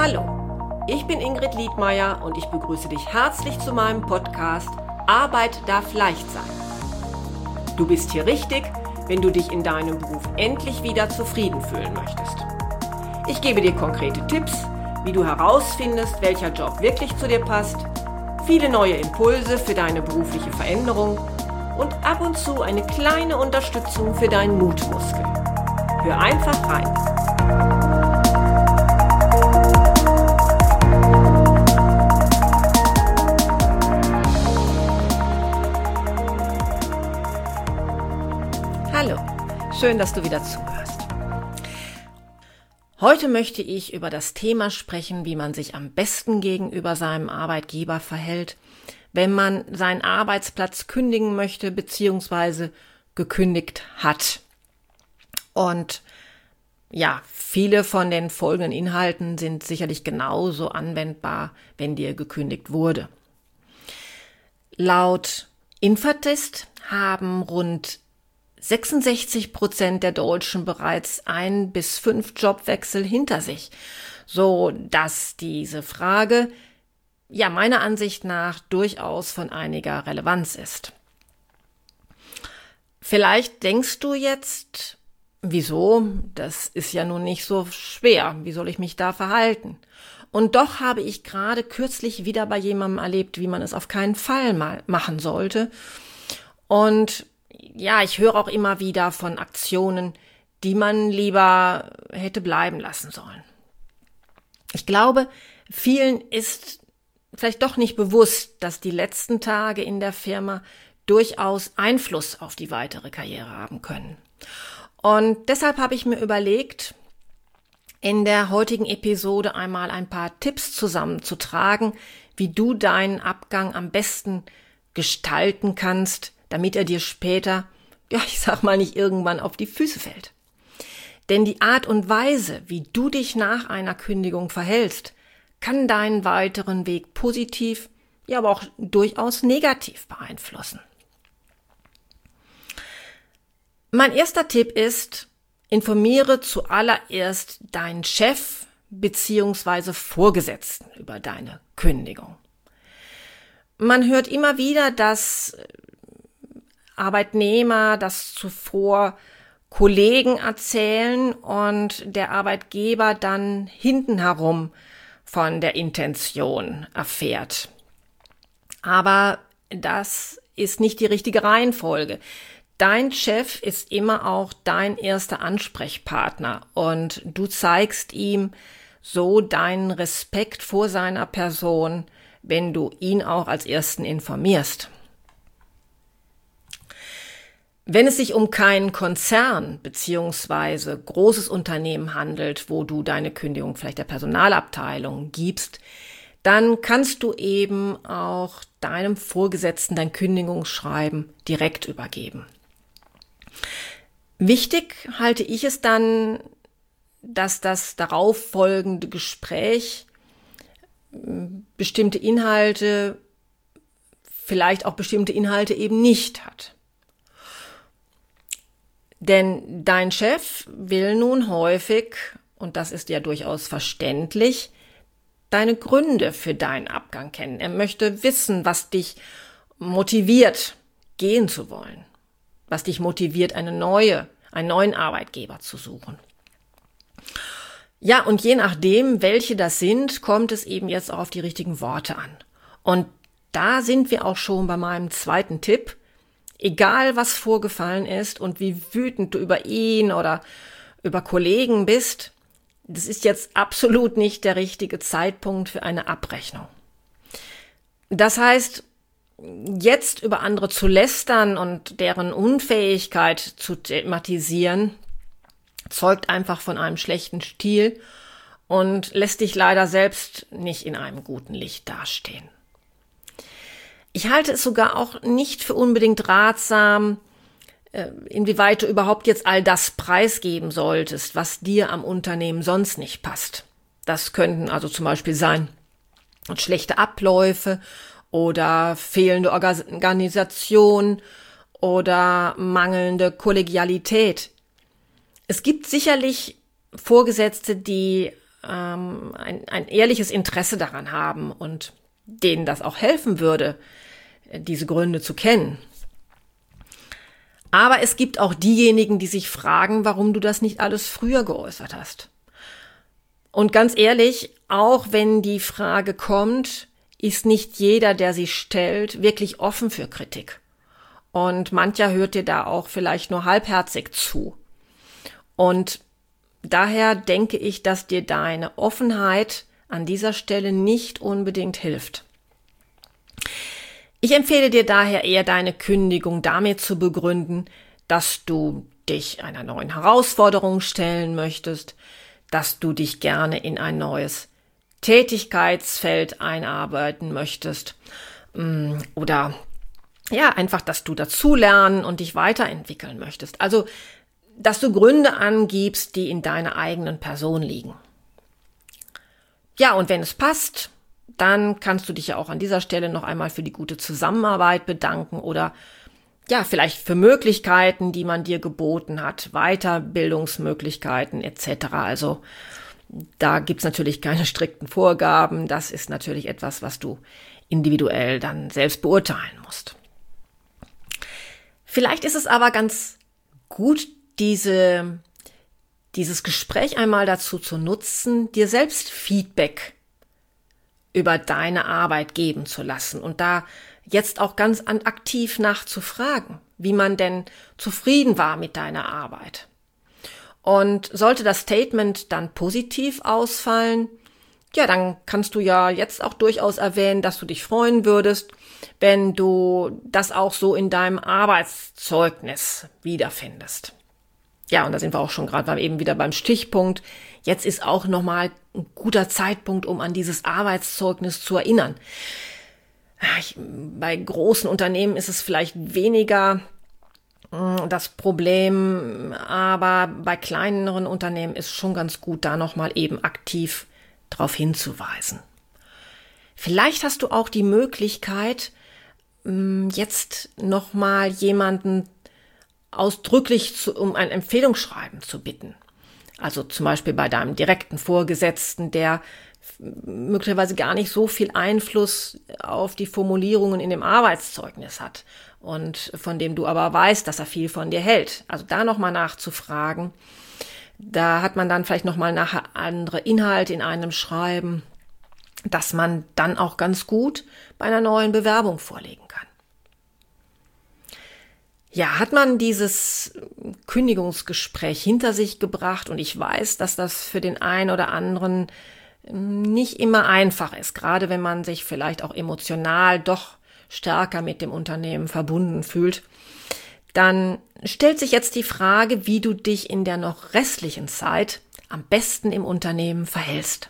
Hallo, ich bin Ingrid Liedmeier und ich begrüße dich herzlich zu meinem Podcast Arbeit darf leicht sein. Du bist hier richtig, wenn du dich in deinem Beruf endlich wieder zufrieden fühlen möchtest. Ich gebe dir konkrete Tipps, wie du herausfindest, welcher Job wirklich zu dir passt, viele neue Impulse für deine berufliche Veränderung und ab und zu eine kleine Unterstützung für deinen Mutmuskel. Hör einfach rein. Hallo, schön, dass du wieder zuhörst. Heute möchte ich über das Thema sprechen, wie man sich am besten gegenüber seinem Arbeitgeber verhält, wenn man seinen Arbeitsplatz kündigen möchte bzw. gekündigt hat. Und ja, viele von den folgenden Inhalten sind sicherlich genauso anwendbar, wenn dir gekündigt wurde. Laut Infatest haben rund 66% der Deutschen bereits 1 bis 5 Jobwechsel hinter sich, so dass diese Frage ja meiner Ansicht nach durchaus von einiger Relevanz ist. Vielleicht denkst du jetzt, wieso? Das ist ja nun nicht so schwer. Wie soll ich mich da verhalten? Und doch habe ich gerade kürzlich wieder bei jemandem erlebt, wie man es auf keinen Fall mal machen sollte. Und ja, ich höre auch immer wieder von Aktionen, die man lieber hätte bleiben lassen sollen. Ich glaube, vielen ist vielleicht doch nicht bewusst, dass die letzten Tage in der Firma durchaus Einfluss auf die weitere Karriere haben können. Und deshalb habe ich mir überlegt, in der heutigen Episode einmal ein paar Tipps zusammenzutragen, wie du deinen Abgang am besten gestalten kannst, damit er dir später, ja, ich sag mal, nicht irgendwann auf die Füße fällt. Denn die Art und Weise, wie du dich nach einer Kündigung verhältst, kann deinen weiteren Weg positiv, ja, aber auch durchaus negativ beeinflussen. Mein erster Tipp ist, informiere zuallererst deinen Chef bzw. Vorgesetzten über deine Kündigung. Man hört immer wieder, dass Arbeitnehmer das zuvor Kollegen erzählen und der Arbeitgeber dann hinten herum von der Intention erfährt. Aber das ist nicht die richtige Reihenfolge. Dein Chef ist immer auch dein erster Ansprechpartner und du zeigst ihm so deinen Respekt vor seiner Person, wenn du ihn auch als Ersten informierst. Wenn es sich um keinen Konzern bzw. großes Unternehmen handelt, wo du deine Kündigung vielleicht der Personalabteilung gibst, dann kannst du eben auch deinem Vorgesetzten dein Kündigungsschreiben direkt übergeben. Wichtig halte ich es dann, dass das darauf folgende Gespräch bestimmte Inhalte, vielleicht auch bestimmte Inhalte eben nicht hat. Denn dein Chef will nun häufig, und das ist ja durchaus verständlich, deine Gründe für deinen Abgang kennen. Er möchte wissen, was dich motiviert, gehen zu wollen, was dich motiviert, einen neuen Arbeitgeber zu suchen. Ja, und je nachdem, welche das sind, kommt es eben jetzt auch auf die richtigen Worte an. Und da sind wir auch schon bei meinem zweiten Tipp. Egal, was vorgefallen ist und wie wütend du über ihn oder über Kollegen bist, das ist jetzt absolut nicht der richtige Zeitpunkt für eine Abrechnung. Das heißt, jetzt über andere zu lästern und deren Unfähigkeit zu thematisieren, zeugt einfach von einem schlechten Stil und lässt dich leider selbst nicht in einem guten Licht dastehen. Ich halte es sogar auch nicht für unbedingt ratsam, inwieweit du überhaupt jetzt all das preisgeben solltest, was dir am Unternehmen sonst nicht passt. Das könnten also zum Beispiel sein schlechte Abläufe oder fehlende Organisation oder mangelnde Kollegialität. Es gibt sicherlich Vorgesetzte, die ein ehrliches Interesse daran haben und denen das auch helfen würde, diese Gründe zu kennen. Aber es gibt auch diejenigen, die sich fragen, warum du das nicht alles früher geäußert hast. Und ganz ehrlich, auch wenn die Frage kommt, ist nicht jeder, der sie stellt, wirklich offen für Kritik. Und mancher hört dir da auch vielleicht nur halbherzig zu. Und daher denke ich, dass dir deine Offenheit an dieser Stelle nicht unbedingt hilft. Ich empfehle dir daher eher, deine Kündigung damit zu begründen, dass du dich einer neuen Herausforderung stellen möchtest, dass du dich gerne in ein neues Tätigkeitsfeld einarbeiten möchtest oder ja, einfach, dass du dazulernen und dich weiterentwickeln möchtest. Also, dass du Gründe angibst, die in deiner eigenen Person liegen. Ja, und wenn es passt, dann kannst du dich ja auch an dieser Stelle noch einmal für die gute Zusammenarbeit bedanken oder ja, vielleicht für Möglichkeiten, die man dir geboten hat, Weiterbildungsmöglichkeiten etc. Also da gibt's natürlich keine strikten Vorgaben. Das ist natürlich etwas, was du individuell dann selbst beurteilen musst. Vielleicht ist es aber ganz gut, dieses Gespräch einmal dazu zu nutzen, dir selbst Feedback über deine Arbeit geben zu lassen und da jetzt auch ganz aktiv nachzufragen, wie man denn zufrieden war mit deiner Arbeit. Und sollte das Statement dann positiv ausfallen, ja, dann kannst du ja jetzt auch durchaus erwähnen, dass du dich freuen würdest, wenn du das auch so in deinem Arbeitszeugnis wiederfindest. Ja, und da sind wir auch schon gerade eben wieder beim Stichpunkt. Jetzt ist auch nochmal ein guter Zeitpunkt, um an dieses Arbeitszeugnis zu erinnern. Bei großen Unternehmen ist es vielleicht weniger das Problem, aber bei kleineren Unternehmen ist schon ganz gut, da nochmal eben aktiv darauf hinzuweisen. Vielleicht hast du auch die Möglichkeit, jetzt nochmal jemanden ausdrücklich um ein Empfehlungsschreiben zu bitten. Also zum Beispiel bei deinem direkten Vorgesetzten, der möglicherweise gar nicht so viel Einfluss auf die Formulierungen in dem Arbeitszeugnis hat und von dem du aber weißt, dass er viel von dir hält. Also da nochmal nachzufragen. Da hat man dann vielleicht nochmal nachher andere Inhalte in einem Schreiben, dass man dann auch ganz gut bei einer neuen Bewerbung vorlegen kann. Ja, hat man dieses Kündigungsgespräch hinter sich gebracht und ich weiß, dass das für den einen oder anderen nicht immer einfach ist, gerade wenn man sich vielleicht auch emotional doch stärker mit dem Unternehmen verbunden fühlt, dann stellt sich jetzt die Frage, wie du dich in der noch restlichen Zeit am besten im Unternehmen verhältst.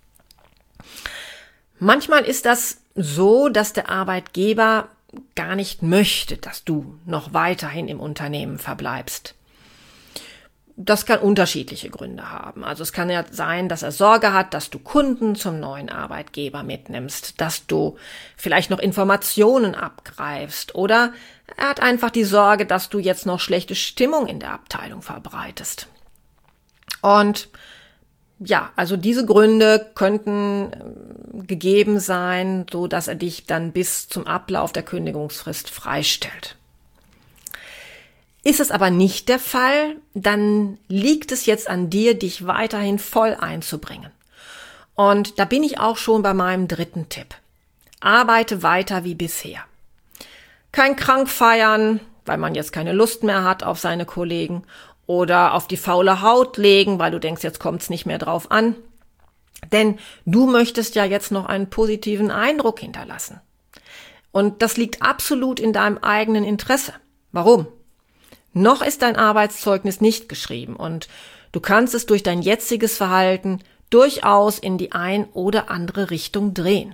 Manchmal ist das so, dass der Arbeitgeber gar nicht möchte, dass du noch weiterhin im Unternehmen verbleibst. Das kann unterschiedliche Gründe haben. Also es kann ja sein, dass er Sorge hat, dass du Kunden zum neuen Arbeitgeber mitnimmst, dass du vielleicht noch Informationen abgreifst oder er hat einfach die Sorge, dass du jetzt noch schlechte Stimmung in der Abteilung verbreitest. Und ja, also diese Gründe könnten gegeben sein, so dass er dich dann bis zum Ablauf der Kündigungsfrist freistellt. Ist es aber nicht der Fall, dann liegt es jetzt an dir, dich weiterhin voll einzubringen. Und da bin ich auch schon bei meinem dritten Tipp. Arbeite weiter wie bisher. Kein krank feiern, weil man jetzt keine Lust mehr hat auf seine Kollegen oder auf die faule Haut legen, weil du denkst, jetzt kommt's nicht mehr drauf an. Denn du möchtest ja jetzt noch einen positiven Eindruck hinterlassen. Und das liegt absolut in deinem eigenen Interesse. Warum? Noch ist dein Arbeitszeugnis nicht geschrieben und du kannst es durch dein jetziges Verhalten durchaus in die ein oder andere Richtung drehen.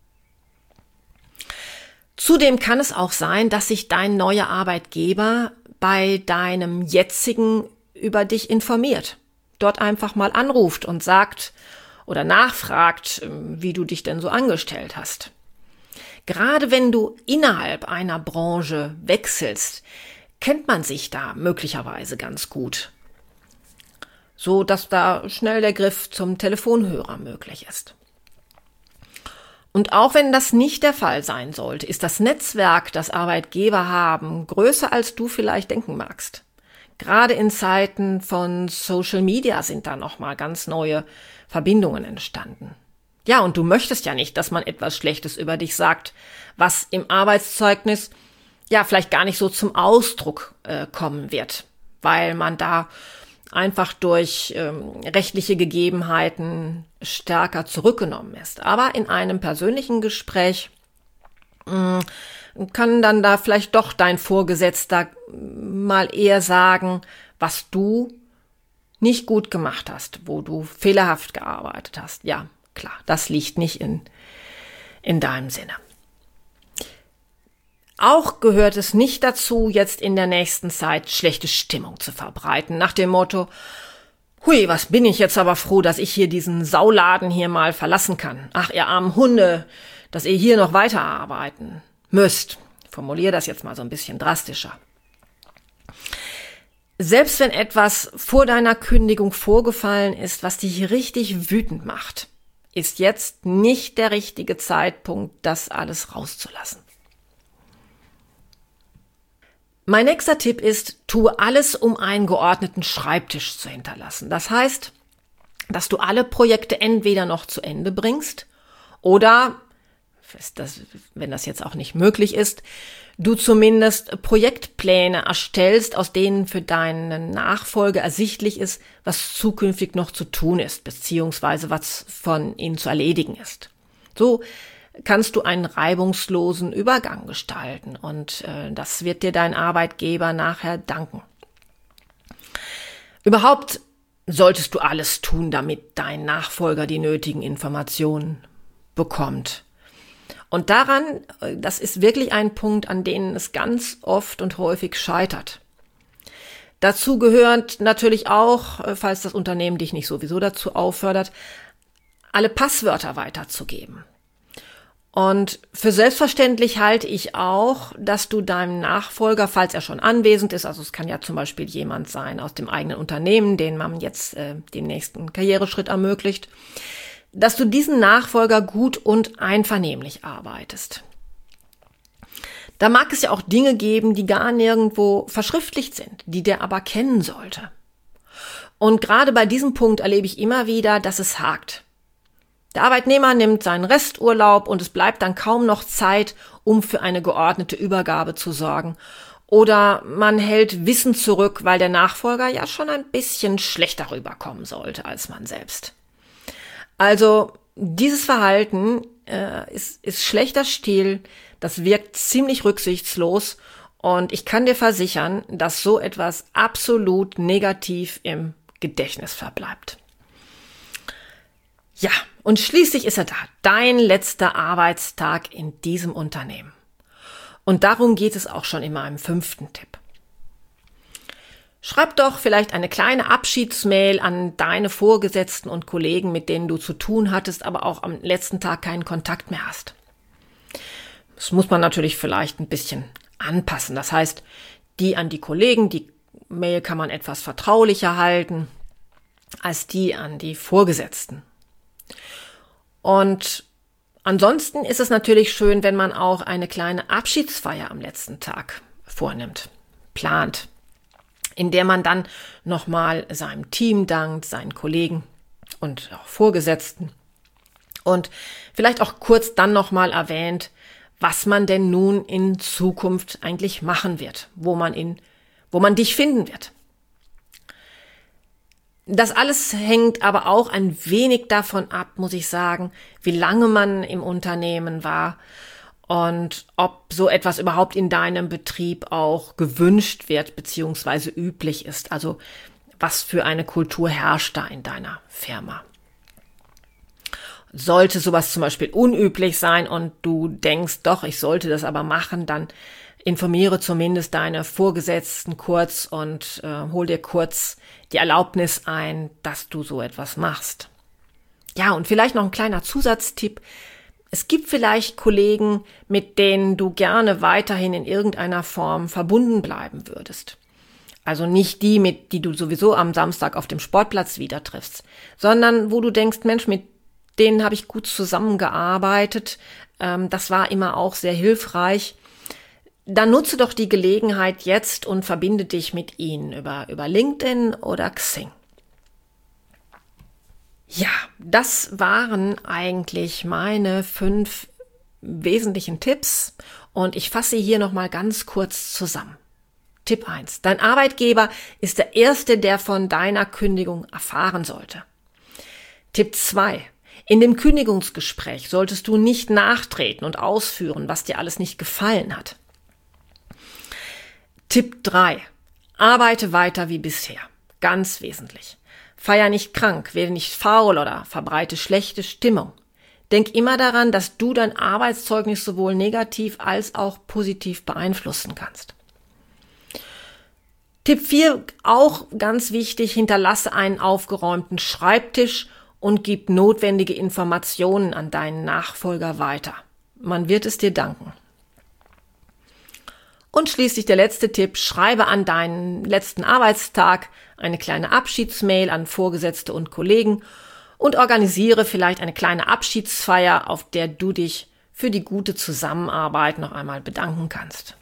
Zudem kann es auch sein, dass sich dein neuer Arbeitgeber bei deinem jetzigen über dich informiert, dort einfach mal anruft und sagt oder nachfragt, wie du dich denn so angestellt hast. Gerade wenn du innerhalb einer Branche wechselst, kennt man sich da möglicherweise ganz gut. so dass da schnell der Griff zum Telefonhörer möglich ist. Und auch wenn das nicht der Fall sein sollte, ist das Netzwerk, das Arbeitgeber haben, größer als du vielleicht denken magst. Gerade in Zeiten von Social Media sind da nochmal ganz neue Verbindungen entstanden. Ja, und du möchtest ja nicht, dass man etwas Schlechtes über dich sagt, was im Arbeitszeugnis ja vielleicht gar nicht so zum Ausdruck kommen wird, weil man da einfach durch rechtliche Gegebenheiten stärker zurückgenommen ist. Aber in einem persönlichen Gespräch kann dann da vielleicht doch dein Vorgesetzter mal eher sagen, was du nicht gut gemacht hast, wo du fehlerhaft gearbeitet hast. Ja, klar, das liegt nicht in deinem Sinne. Auch gehört es nicht dazu, jetzt in der nächsten Zeit schlechte Stimmung zu verbreiten, nach dem Motto, hui, was bin ich jetzt aber froh, dass ich hier diesen Sauladen hier mal verlassen kann. Ach, ihr armen Hunde, dass ihr hier noch weiterarbeiten müsst. Ich formuliere das jetzt mal so ein bisschen drastischer. Selbst wenn etwas vor deiner Kündigung vorgefallen ist, was dich richtig wütend macht, ist jetzt nicht der richtige Zeitpunkt, das alles rauszulassen. Mein nächster Tipp ist, tue alles, um einen geordneten Schreibtisch zu hinterlassen. Das heißt, dass du alle Projekte entweder noch zu Ende bringst oder, wenn das jetzt auch nicht möglich ist, du zumindest Projektpläne erstellst, aus denen für deinen Nachfolger ersichtlich ist, was zukünftig noch zu tun ist, beziehungsweise was von ihnen zu erledigen ist. So kannst du einen reibungslosen Übergang gestalten und das wird dir dein Arbeitgeber nachher danken. Überhaupt solltest du alles tun, damit dein Nachfolger die nötigen Informationen bekommt. Und daran, das ist wirklich ein Punkt, an dem es ganz oft und häufig scheitert. Dazu gehört natürlich auch, falls das Unternehmen dich nicht sowieso dazu auffordert, alle Passwörter weiterzugeben. Und für selbstverständlich halte ich auch, dass du deinem Nachfolger, falls er schon anwesend ist, also es kann ja zum Beispiel jemand sein aus dem eigenen Unternehmen, den man jetzt den nächsten Karriereschritt ermöglicht, dass du diesen Nachfolger gut und einvernehmlich arbeitest. Da mag es ja auch Dinge geben, die gar nirgendwo verschriftlicht sind, die der aber kennen sollte. Und gerade bei diesem Punkt erlebe ich immer wieder, dass es hakt. Der Arbeitnehmer nimmt seinen Resturlaub und es bleibt dann kaum noch Zeit, um für eine geordnete Übergabe zu sorgen. Oder man hält Wissen zurück, weil der Nachfolger ja schon ein bisschen schlechter rüberkommen sollte als man selbst. Also dieses Verhalten ist schlechter Stil, das wirkt ziemlich rücksichtslos und ich kann dir versichern, dass so etwas absolut negativ im Gedächtnis verbleibt. Ja, und schließlich ist er da, dein letzter Arbeitstag in diesem Unternehmen. Und darum geht es auch schon in meinem 5. Tipp. Schreib doch vielleicht eine kleine Abschiedsmail an deine Vorgesetzten und Kollegen, mit denen du zu tun hattest, aber auch am letzten Tag keinen Kontakt mehr hast. Das muss man natürlich vielleicht ein bisschen anpassen. Das heißt, die an die Kollegen, die Mail kann man etwas vertraulicher halten als die an die Vorgesetzten. Und ansonsten ist es natürlich schön, wenn man auch eine kleine Abschiedsfeier am letzten Tag vornimmt, plant, in der man dann nochmal seinem Team dankt, seinen Kollegen und auch Vorgesetzten und vielleicht auch kurz dann nochmal erwähnt, was man denn nun in Zukunft eigentlich machen wird, wo man dich finden wird. Das alles hängt aber auch ein wenig davon ab, muss ich sagen, wie lange man im Unternehmen war und ob so etwas überhaupt in deinem Betrieb auch gewünscht wird bzw. üblich ist. Also was für eine Kultur herrscht da in deiner Firma. Sollte sowas zum Beispiel unüblich sein und du denkst, doch, ich sollte das aber machen, dann informiere zumindest deine Vorgesetzten kurz und hol dir kurz die Erlaubnis ein, dass du so etwas machst. Ja, und vielleicht noch ein kleiner Zusatztipp. Es gibt vielleicht Kollegen, mit denen du gerne weiterhin in irgendeiner Form verbunden bleiben würdest. Also nicht die du sowieso am Samstag auf dem Sportplatz wieder triffst, sondern wo du denkst, Mensch, mit denen habe ich gut zusammengearbeitet, das war immer auch sehr hilfreich. Dann nutze doch die Gelegenheit jetzt und verbinde dich mit ihnen über LinkedIn oder Xing. Ja, das waren eigentlich meine 5 wesentlichen Tipps und ich fasse sie hier nochmal ganz kurz zusammen. Tipp 1. Dein Arbeitgeber ist der Erste, der von deiner Kündigung erfahren sollte. Tipp 2. In dem Kündigungsgespräch solltest du nicht nachtreten und ausführen, was dir alles nicht gefallen hat. Tipp 3. Arbeite weiter wie bisher. Ganz wesentlich. Feier nicht krank, werde nicht faul oder verbreite schlechte Stimmung. Denk immer daran, dass du dein Arbeitszeugnis sowohl negativ als auch positiv beeinflussen kannst. Tipp 4, auch ganz wichtig, hinterlasse einen aufgeräumten Schreibtisch und gib notwendige Informationen an deinen Nachfolger weiter. Man wird es dir danken. Und schließlich der letzte Tipp, schreibe an deinen letzten Arbeitstag eine kleine Abschiedsmail an Vorgesetzte und Kollegen und organisiere vielleicht eine kleine Abschiedsfeier, auf der du dich für die gute Zusammenarbeit noch einmal bedanken kannst.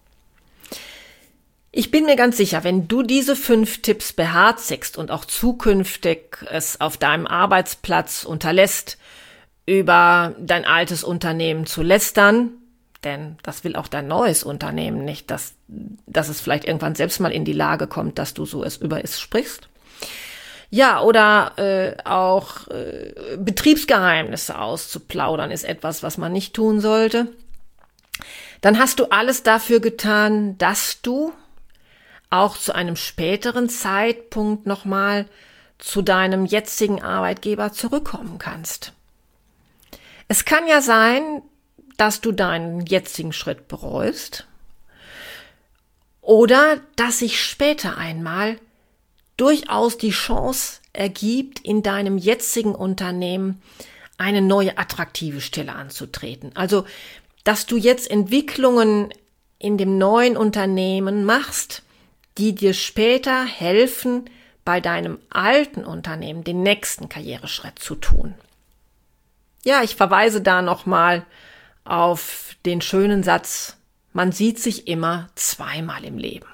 Ich bin mir ganz sicher, wenn du diese 5 Tipps beherzigst und auch zukünftig es auf deinem Arbeitsplatz unterlässt, über dein altes Unternehmen zu lästern, denn das will auch dein neues Unternehmen nicht, dass es vielleicht irgendwann selbst mal in die Lage kommt, dass du so über es sprichst. Ja, oder auch Betriebsgeheimnisse auszuplaudern ist etwas, was man nicht tun sollte. Dann hast du alles dafür getan, dass du auch zu einem späteren Zeitpunkt nochmal zu deinem jetzigen Arbeitgeber zurückkommen kannst. Es kann ja sein, dass du deinen jetzigen Schritt bereust oder dass sich später einmal durchaus die Chance ergibt, in deinem jetzigen Unternehmen eine neue attraktive Stelle anzutreten. Also, dass du jetzt Entwicklungen in dem neuen Unternehmen machst, die dir später helfen, bei deinem alten Unternehmen den nächsten Karriereschritt zu tun. Ja, ich verweise da nochmal auf den schönen Satz, man sieht sich immer zweimal im Leben.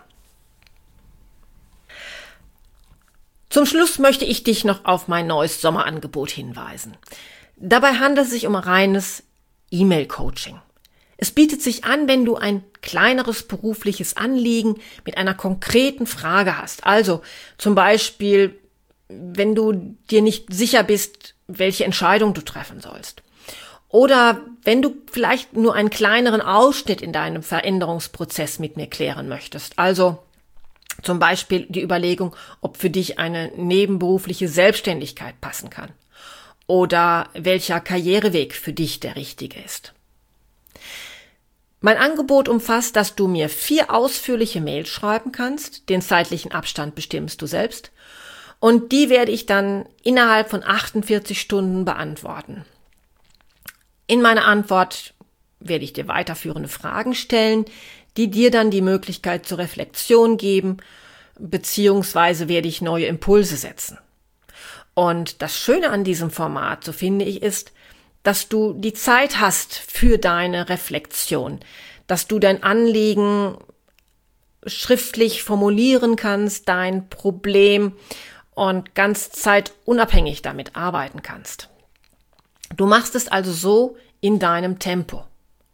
Zum Schluss möchte ich dich noch auf mein neues Sommerangebot hinweisen. Dabei handelt es sich um reines E-Mail-Coaching. Es bietet sich an, wenn du ein kleineres berufliches Anliegen mit einer konkreten Frage hast. Also zum Beispiel, wenn du dir nicht sicher bist, welche Entscheidung du treffen sollst. Oder wenn du vielleicht nur einen kleineren Ausschnitt in deinem Veränderungsprozess mit mir klären möchtest. Also zum Beispiel die Überlegung, ob für dich eine nebenberufliche Selbstständigkeit passen kann. Oder welcher Karriereweg für dich der richtige ist. Mein Angebot umfasst, dass du mir 4 ausführliche Mails schreiben kannst. Den zeitlichen Abstand bestimmst du selbst. Und die werde ich dann innerhalb von 48 Stunden beantworten. In meiner Antwort werde ich dir weiterführende Fragen stellen, die dir dann die Möglichkeit zur Reflexion geben, beziehungsweise werde ich neue Impulse setzen. Und das Schöne an diesem Format, so finde ich, ist, dass du die Zeit hast für deine Reflexion, dass du dein Anliegen schriftlich formulieren kannst, dein Problem und ganz zeitunabhängig damit arbeiten kannst. Du machst es also so in deinem Tempo.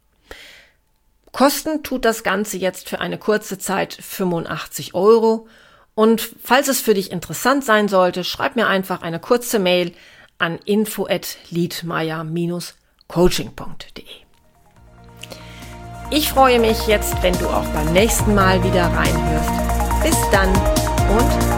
Kosten tut das Ganze jetzt für eine kurze Zeit 85 € und falls es für dich interessant sein sollte, schreib mir einfach eine kurze Mail an info@liedmeier-coaching.de. Ich freue mich jetzt, wenn du auch beim nächsten Mal wieder reinhörst. Bis dann und